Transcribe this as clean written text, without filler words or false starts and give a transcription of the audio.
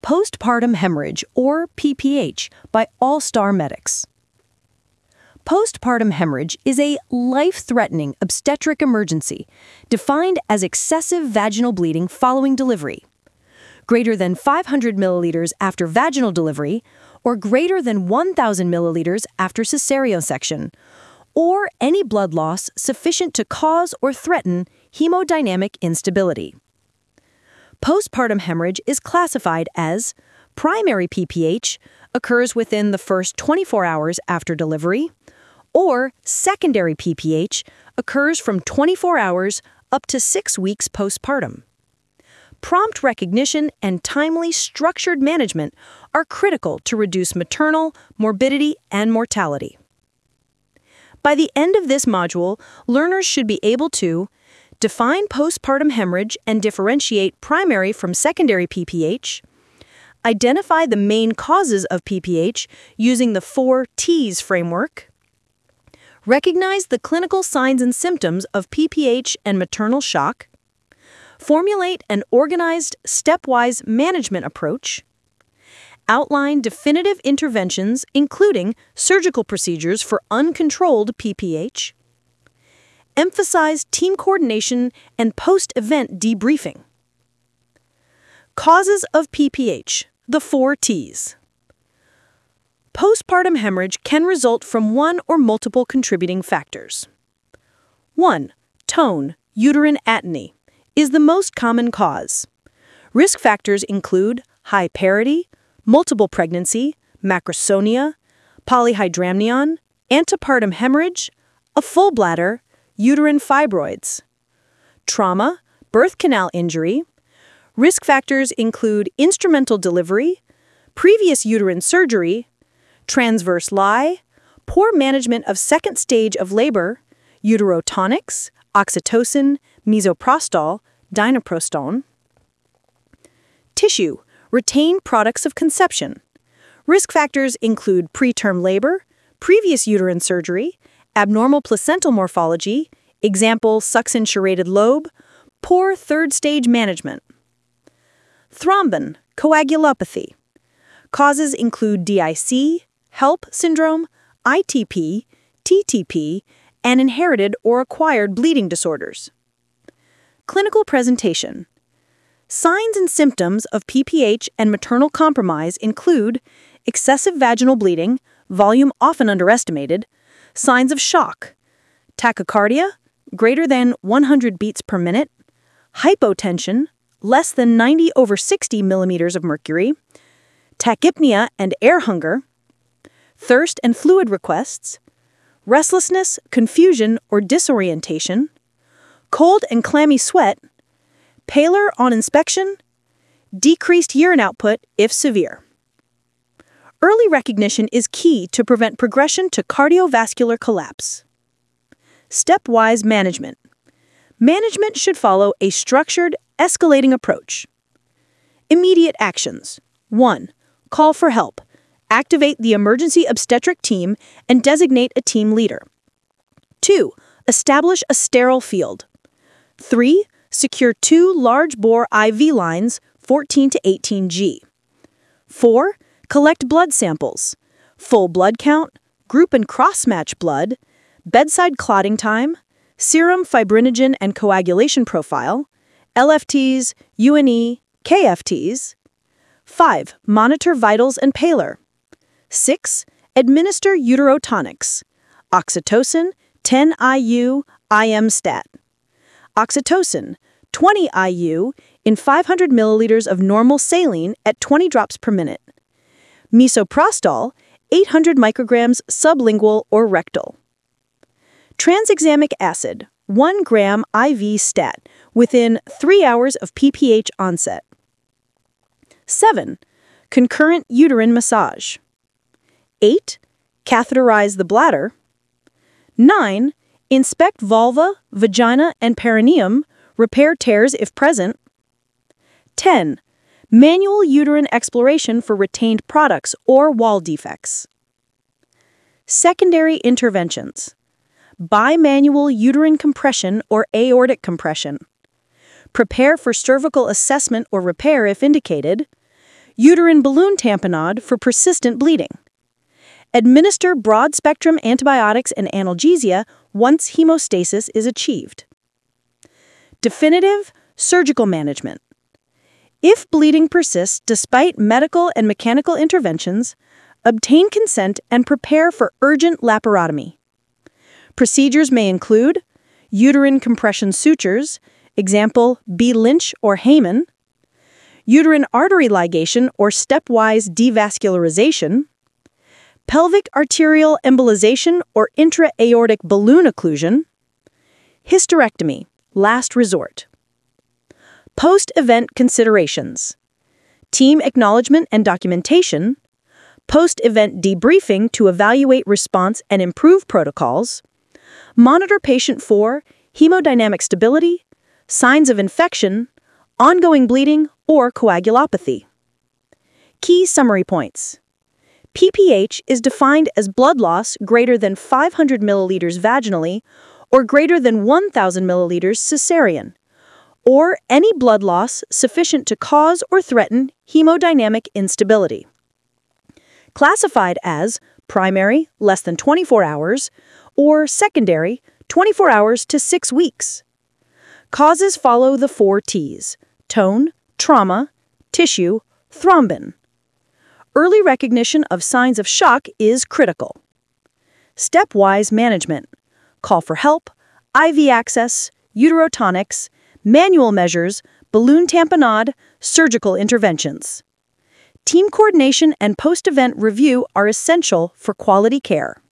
Postpartum hemorrhage, or PPH, by All Star Medics. Postpartum hemorrhage is a life-threatening obstetric emergency defined as excessive vaginal bleeding following delivery, greater than 500 milliliters after vaginal delivery, or greater than 1,000 milliliters after cesareosection, or any blood loss sufficient to cause or threaten hemodynamic instability. Postpartum hemorrhage is classified as primary PPH, occurs within the first 24 hours after delivery, or secondary PPH, occurs from 24 hours up to 6 weeks postpartum. Prompt recognition and timely, structured management are critical to reduce maternal morbidity and mortality. By the end of this module, learners should be able to define postpartum hemorrhage and differentiate primary from secondary PPH, identify the main causes of PPH using the 4 T's framework, recognize the clinical signs and symptoms of PPH and maternal shock, formulate an organized, stepwise management approach, outline definitive interventions including surgical procedures for uncontrolled PPH, emphasize team coordination and post-event debriefing. Causes of PPH, the 4 T's. Postpartum hemorrhage can result from one or multiple contributing factors. 1. Tone, uterine atony, is the most common cause. Risk factors include high parity, multiple pregnancy, macrosonia, polyhydramnion, antepartum hemorrhage, a full bladder, uterine fibroids. Trauma, birth canal injury. Risk factors include instrumental delivery, previous uterine surgery, transverse lie, poor management of second stage of labor, uterotonics, oxytocin, misoprostol, dinoprostone. Tissue, retained products of conception. Risk factors include preterm labor, previous uterine surgery, abnormal placental morphology, example succinate serrated lobe, poor third-stage management. Thrombin, coagulopathy. Causes include DIC, HELP syndrome, ITP, TTP, and inherited or acquired bleeding disorders. Clinical presentation. Signs and symptoms of PPH and maternal compromise include excessive vaginal bleeding, volume often underestimated, signs of shock, tachycardia, greater than 100 beats per minute, hypotension, less than 90/60 millimeters of mercury, tachypnea and air hunger, thirst and fluid requests, restlessness, confusion or disorientation, cold and clammy sweat, pallor on inspection, decreased urine output if severe. Early recognition is key to prevent progression to cardiovascular collapse. Stepwise management. Management should follow a structured, escalating approach. Immediate actions. 1. Call for help. Activate the emergency obstetric team and designate a team leader. 2. Establish a sterile field. 3. Secure 2 large-bore IV lines, 14 to 18 G. 4. Collect blood samples. Full blood count, group and cross-match blood, bedside clotting time, serum fibrinogen and coagulation profile, LFTs, UNE, KFTs. 5. Monitor vitals and pallor. 6. Administer uterotonics. Oxytocin, 10 IU, IM stat. Oxytocin, 20 IU in 500 milliliters of normal saline at 20 drops per minute. Misoprostol, 800 micrograms sublingual or rectal. Tranexamic acid, 1 gram IV stat within 3 hours of PPH onset. 7. Concurrent uterine massage. 8. Catheterize the bladder. 9. Inspect vulva, vagina, and perineum, repair tears if present. 10. Manual uterine exploration for retained products or wall defects. Secondary interventions. Bimanual uterine compression or aortic compression. Prepare for cervical assessment or repair if indicated. Uterine balloon tamponade for persistent bleeding. Administer broad-spectrum antibiotics and analgesia once hemostasis is achieved. Definitive surgical management. If bleeding persists despite medical and mechanical interventions, obtain consent and prepare for urgent laparotomy. Procedures may include uterine compression sutures, example B. Lynch or Heyman, uterine artery ligation or stepwise devascularization, pelvic arterial embolization or intra-aortic balloon occlusion, hysterectomy, last resort. Post-event considerations. Team acknowledgement and documentation, post-event debriefing to evaluate response and improve protocols, monitor patient for hemodynamic stability, signs of infection, ongoing bleeding, or coagulopathy. Key summary points. PPH is defined as blood loss greater than 500 milliliters vaginally or greater than 1,000 milliliters cesarean, or any blood loss sufficient to cause or threaten hemodynamic instability. Classified as primary, less than 24 hours, or secondary, 24 hours to 6 weeks. Causes follow the 4 T's: tone, trauma, tissue, thrombin. Early recognition of signs of shock is critical. Stepwise management. Call for help, IV access, uterotonics, manual measures, balloon tamponade, surgical interventions. Team coordination and post-event review are essential for quality care.